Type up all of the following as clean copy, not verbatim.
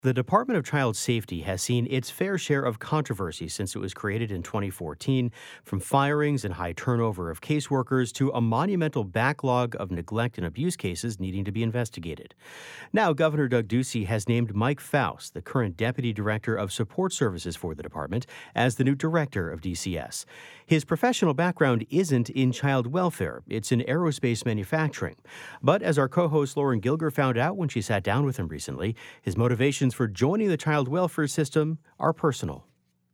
The Department of Child Safety has seen its fair share of controversy since it was created in 2014, from firings and high turnover of caseworkers to a monumental backlog of neglect and abuse cases needing to be investigated. Now, Governor Doug Ducey has named Mike Faust, the current Deputy Director of Support Services for the department, as the new director of DCS. His professional background isn't in child welfare, it's in aerospace manufacturing. But as our co-host Lauren Gilger found out when she sat down with him recently, his motivations for joining the child welfare system are personal.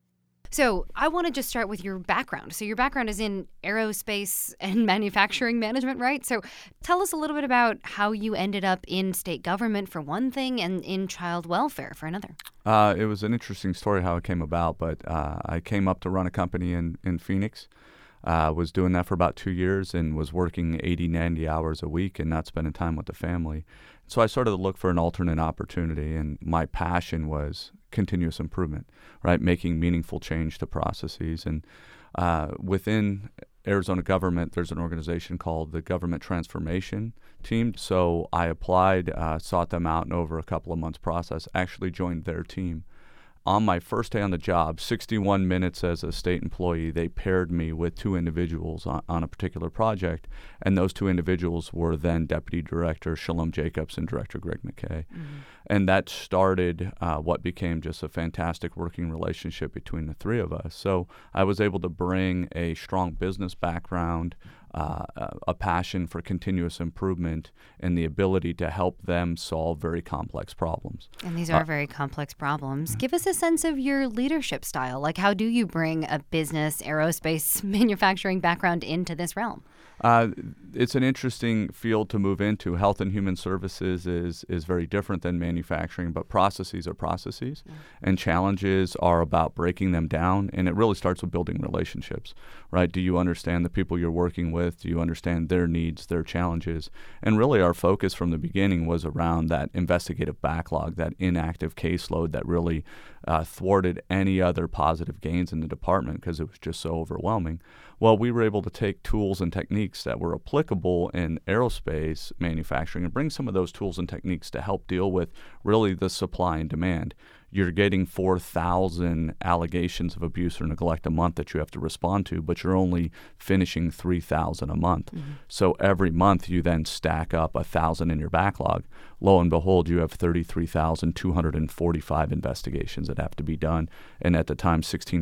So I want to just start with your background. So your background is in aerospace and manufacturing management, right? So tell us a little bit about how you ended up in state government for one thing and in child welfare for another. It was an interesting story how it came about, but I came up to run a company in Phoenix. Was doing that for about 2 years and was working 80, 90 hours a week and not spending time with the family. So I started to look for an alternate opportunity, and my passion was continuous improvement, right? Making meaningful change to processes. And within Arizona government, there's an organization called the Government Transformation Team. So I applied, sought them out, and over a couple of months process, actually joined their team. On my first day on the job, 61 minutes as a state employee, they paired me with two individuals on a particular project, and those two individuals were then Deputy Director Shalom Jacobs and Director Greg McKay. Mm-hmm. And that started what became just a fantastic working relationship between the three of us. So I was able to bring a strong business background, a passion for continuous improvement, and the ability to help them solve very complex problems. And these are very complex problems. Give us a sense of your leadership style. Like, how do you bring a business, aerospace, manufacturing background into this realm? It's an interesting field to move into. Health and Human Services is very different than manufacturing, but processes are processes, and challenges are about breaking them down, and it really starts with building relationships, right? Do you understand the people you're working with? Do you understand their needs, their challenges? And really our focus from the beginning was around that investigative backlog, that inactive caseload that really thwarted any other positive gains in the department because it was just so overwhelming. Well, we were able to take tools and techniques that were applicable in aerospace manufacturing and bring some of those tools and techniques to help deal with really the supply and demand. You're getting 4,000 allegations of abuse or neglect a month that you have to respond to, but you're only finishing 3,000 a month. Mm-hmm. So every month you then stack up 1,000 in your backlog. Lo and behold, you have 33,245 investigations that have to be done, and at the time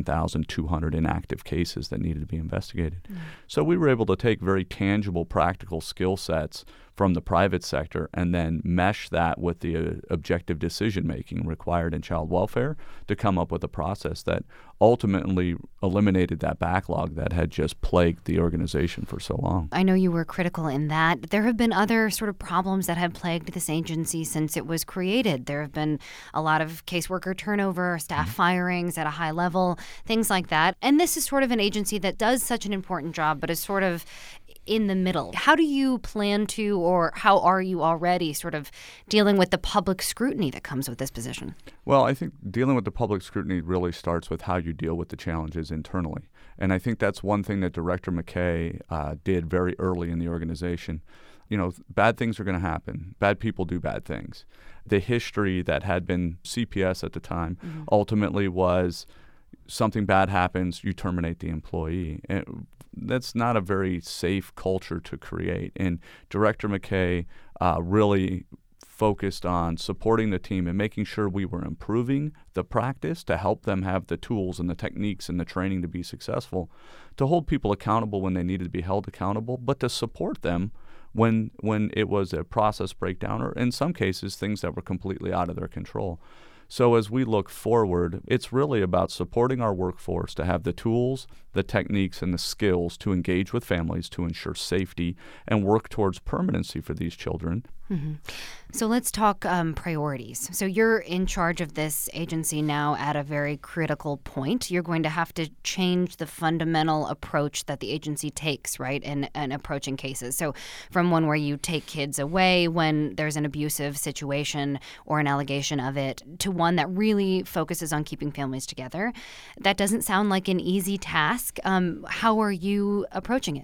16,200 inactive cases that needed to be investigated. Mm-hmm. So we were able to take very tangible, practical skill sets from the private sector and then mesh that with the objective decision-making required in child welfare to come up with a process that ultimately eliminated that backlog that had just plagued the organization for so long. I know you were critical in that. There have been other sort of problems that have plagued this agency since it was created. There have been a lot of caseworker turnover, staff firings at a high level, things like that. And this is sort of an agency that does such an important job, but is sort of in the middle. How do you plan to, or how are you already sort of dealing with the public scrutiny that comes with this position? Well, I think dealing with the public scrutiny really starts with how you deal with the challenges internally. And I think that's one thing that Director McKay did very early in the organization. You know, bad things are going to happen. Bad people do bad things. The history that had been CPS at the time ultimately was something bad happens, you terminate the employee. And that's not a very safe culture to create. And Director McKay really focused on supporting the team and making sure we were improving the practice to help them have the tools and the techniques and the training to be successful, to hold people accountable when they needed to be held accountable, but to support them when it was a process breakdown or in some cases things that were completely out of their control. So as we look forward, it's really about supporting our workforce to have the tools, the techniques, and the skills to engage with families to ensure safety and work towards permanency for these children. Mm-hmm. So let's talk priorities. So you're in charge of this agency now at a very critical point. You're going to have to change the fundamental approach that the agency takes, right, in approaching cases. So from one where you take kids away when there's an abusive situation or an allegation of it to one that really focuses on keeping families together. That doesn't sound like an easy task. How are you approaching it?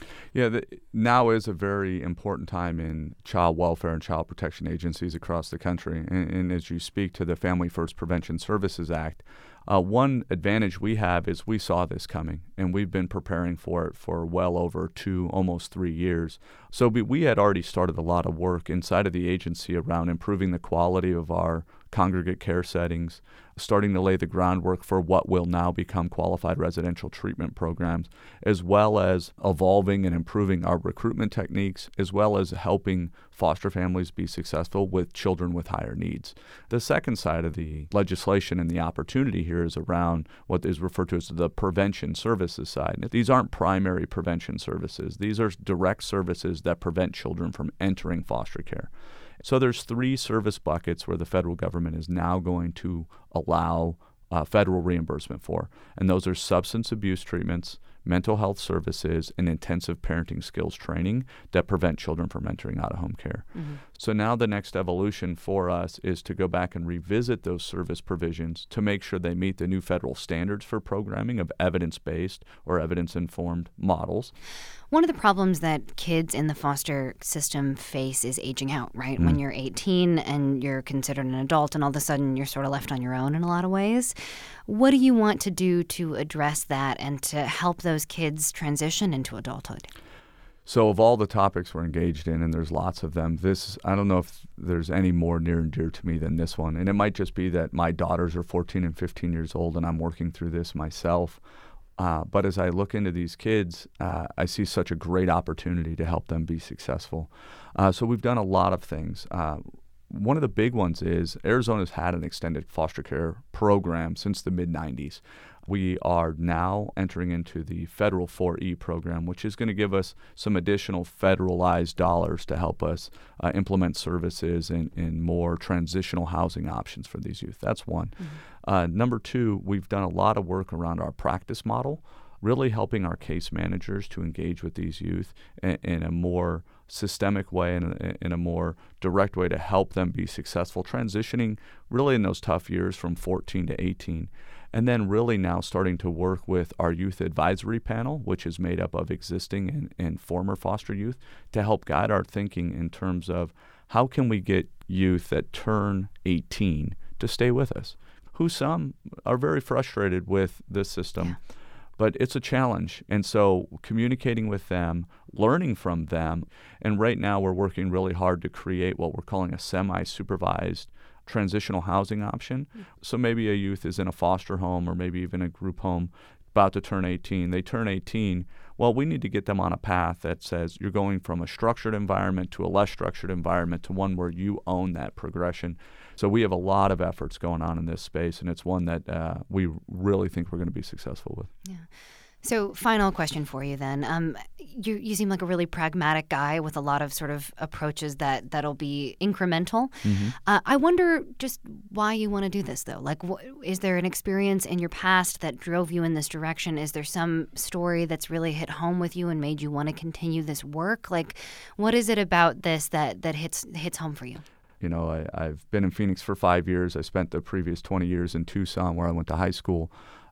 Yeah, now is a very important time in child welfare and child protection agencies across the country. And as you speak to the Family First Prevention Services Act, one advantage we have is we saw this coming, and we've been preparing for it for well over 2, almost 3 years. So we had already started a lot of work inside of the agency around improving the quality of our congregate care settings, starting to lay the groundwork for what will now become qualified residential treatment programs, as well as evolving and improving our recruitment techniques, as well as helping foster families be successful with children with higher needs. The second side of the legislation and the opportunity here is around what is referred to as the prevention services side. These aren't primary prevention services. These are direct services that prevent children from entering foster care. So there's 3 service buckets where the federal government is now going to allow federal reimbursement for, and those are substance abuse treatments, mental health services, and intensive parenting skills training that prevent children from entering out-of-home care. Mm-hmm. So now the next evolution for us is to go back and revisit those service provisions to make sure they meet the new federal standards for programming of evidence-based or evidence-informed models. One of the problems that kids in the foster system face is aging out, right? Mm-hmm. When you're 18 and you're considered an adult and all of a sudden you're sort of left on your own in a lot of ways. What do you want to do to address that and to help those kids transition into adulthood? So of all the topics we're engaged in, and there's lots of them, I don't know if there's any more near and dear to me than this one. And it might just be that my daughters are 14 and 15 years old and I'm working through this myself. But as I look into these kids, I see such a great opportunity to help them be successful. So we've done a lot of things. One of the big ones is Arizona's had an extended foster care program since the mid-'90s. We are now entering into the federal 4E program, which is going to give us some additional federalized dollars to help us implement services and more transitional housing options for these youth. That's one. Mm-hmm. Number 2, we've done a lot of work around our practice model, really helping our case managers to engage with these youth in a more systemic way and in a more direct way to help them be successful, transitioning really in those tough years from 14 to 18. And then really now starting to work with our youth advisory panel, which is made up of existing and former foster youth, to help guide our thinking in terms of how can we get youth that turn 18 to stay with us, who some are very frustrated with this system. Yeah. But it's a challenge. And so communicating with them, learning from them, and right now we're working really hard to create what we're calling a semi-supervised transitional housing option. Mm-hmm. So maybe a youth is in a foster home or maybe even a group home about to turn 18. They turn 18. Well, we need to get them on a path that says you're going from a structured environment to a less structured environment to one where you own that progression. So we have a lot of efforts going on in this space, and it's one that we really think we're going to be successful with. Yeah. So final question for you then. You seem like a really pragmatic guy with a lot of sort of approaches that'll be incremental. Mm-hmm. I wonder just why you want to do this, though. Like, is there an experience in your past that drove you in this direction? Is there some story that's really hit home with you and made you want to continue this work? Like, what is it about this that hits home for you? You know, I've been in Phoenix for 5 years. I spent the previous 20 years in Tucson, where I went to high school.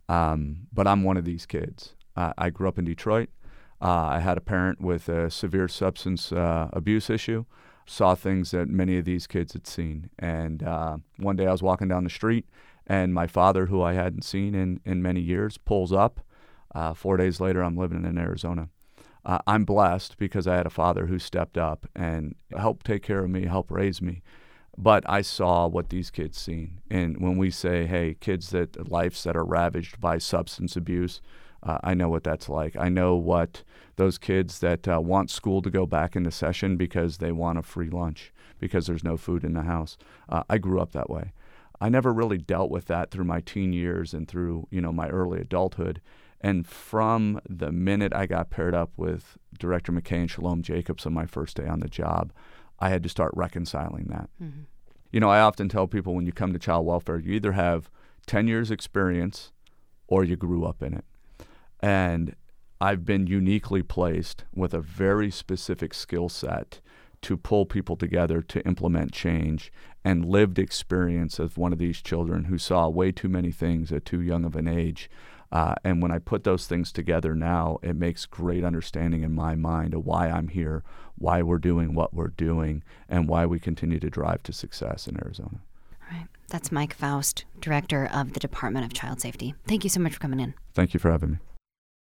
But I'm one of these kids. I grew up in Detroit. I had a parent with a severe substance abuse issue, saw things that many of these kids had seen. And one day I was walking down the street, and my father, who I hadn't seen in many years, pulls up. 4 days later, I'm living in Arizona. I'm blessed because I had a father who stepped up and helped take care of me, helped raise me. But I saw what these kids seen. And when we say, hey, lives that are ravaged by substance abuse, I know what that's like. I know what those kids that want school to go back into session because they want a free lunch, because there's no food in the house. I grew up that way. I never really dealt with that through my teen years and through, my early adulthood. And from the minute I got paired up with Director McKay and Shalom Jacobs on my first day on the job, I had to start reconciling that. Mm-hmm. I often tell people when you come to child welfare, you either have 10 years experience or you grew up in it. And I've been uniquely placed with a very specific skill set to pull people together to implement change, and lived experience of one of these children who saw way too many things at too young of an age And when I put those things together now, it makes great understanding in my mind of why I'm here, why we're doing what we're doing, and why we continue to drive to success in Arizona. All right. That's Mike Faust, Director of the Department of Child Safety. Thank you so much for coming in. Thank you for having me.